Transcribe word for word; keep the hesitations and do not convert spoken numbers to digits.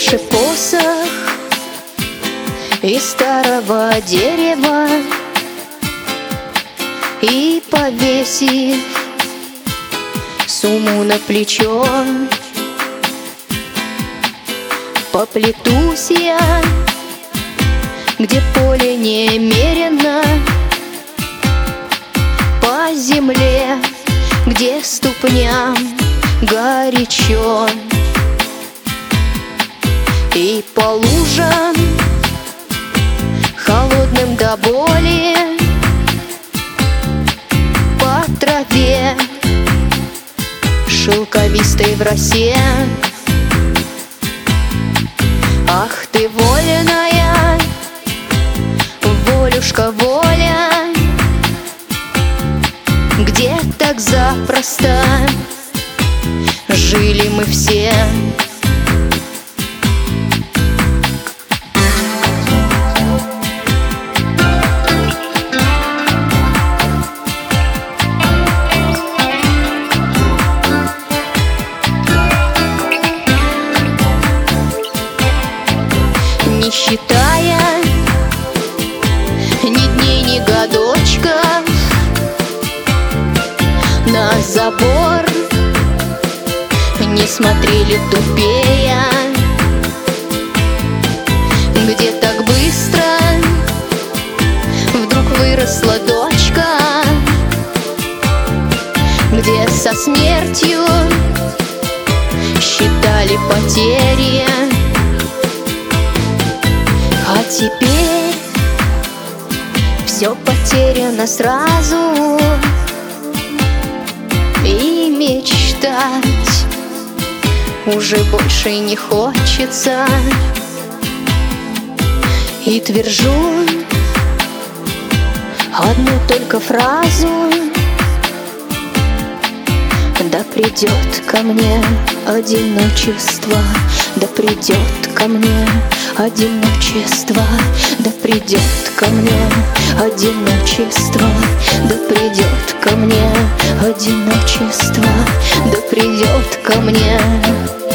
Сделавши посох из старого дерева и повесив сумму на плечо, поплетусь я, где поле немерено, по земле, где ступням горячо, и по лужам холодным до боли, по траве шелковистой в росе. Ах ты, вольная, волюшка, воля, где так запросто жили мы все. Не считая ни дней, ни годочков, на забор не смотрели тупея, где так быстро вдруг выросла дочка, где со смертью считали потери. А теперь все потеряно сразу, и мечтать уже больше не хочется. И твержу одну только фразу: да придет ко мне одиночество, да придет ко мне одиночество, да придет ко мне одиночество, да придет ко мне одиночество, да придет ко мне.